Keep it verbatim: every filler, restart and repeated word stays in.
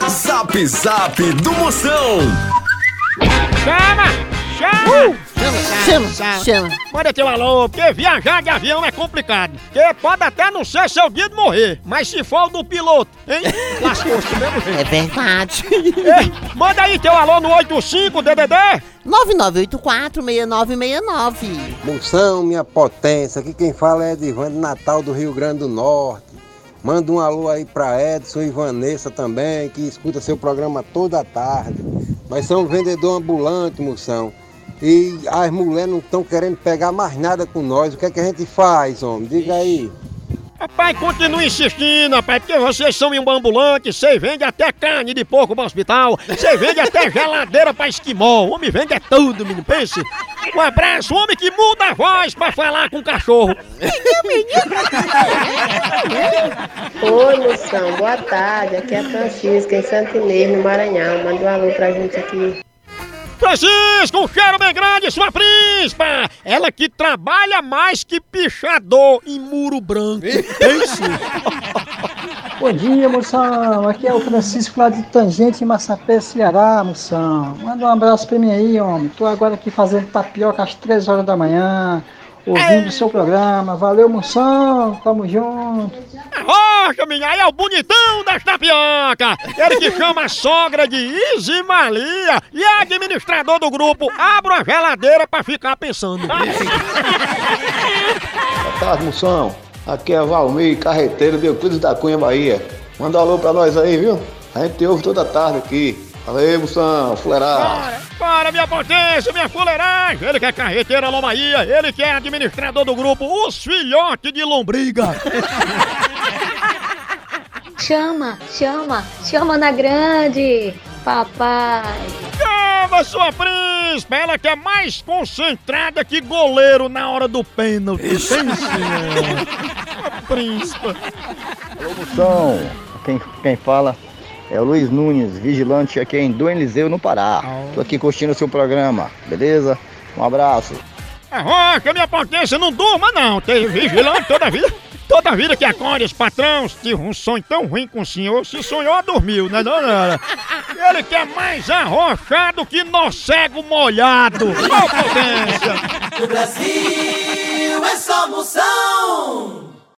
Zap Zap do Moção. Chama! Chama! Uh, chama, chama, chama. Manda teu alô, porque viajar de avião é complicado. Porque pode até não ser seu dia de morrer, mas se for o do piloto, hein? Lascou-se do mesmo jeito. É verdade. Ei, manda aí teu alô no oito cinco D D D nove nove oito quatro seis nove seis nove. Moção, minha potência, aqui quem fala é Edivando Natal do Rio Grande do Norte. Manda um alô aí pra Edson e Vanessa também, que escuta seu programa toda tarde. Nós somos vendedor ambulante, Moção. E as mulheres não estão querendo pegar mais nada com nós. O que é que a gente faz, homem? Diga aí. Rapaz, continue insistindo, rapaz, porque vocês são um ambulante, vocês vendem até carne de porco pro hospital, vocês vendem até geladeira pra esquimó, o homem vende é tudo, menino, pense. Um abraço, homem que muda a voz pra falar com o cachorro. Oi, Moção, boa tarde, aqui é a Francisca, em Santo Inês, no Maranhão, manda um alô pra gente aqui. Francisco, um cheiro bem grande, sua príncipa! Ela que trabalha mais que pichador em muro branco. Pense. Bom dia, Moção. Aqui é o Francisco lá de Tangente, em Massapé, Ceará, Moção. Manda um abraço pra mim aí, homem. Tô agora aqui fazendo tapioca às três horas da manhã, ouvindo o seu programa. Valeu, Moção. Tamo junto. Rocha, minha, aí é o bonitão das tapioca. Ele que chama a sogra de Izzy Malia e é administrador do grupo. Abra a geladeira pra ficar pensando. Boa tarde, Moção. Aqui é Valmir, carreteiro de Euclides da Cunha, Bahia. Manda um alô pra nós aí, viu? A gente ouve toda tarde aqui. Valeu, Moção, fuleiragem. Bora, bora, minha potência, minha fuleiragem. Ele que é carreteiro Alô Bahia, ele que é administrador do grupo Os Filhotes de Lombriga. Chama, chama, chama na grande, papai. Chama sua príncipe, ela que é mais concentrada que goleiro na hora do pênalti. Pense, príncipe. Alô, Moção. Quem, quem fala é o Luiz Nunes, vigilante aqui em Dom Eliseu, no Pará. Tô aqui curtindo o seu programa, beleza? Um abraço. É Rocha, minha potência, não durma não, tem vigilante toda vida. Toda vida que acorda, esse patrão, se tive um sonho tão ruim com o senhor, se sonhou, dormiu, né, não, não? Ele que é mais arrochado que nó cego molhado. Ó, potência! O Brasil é só Moção.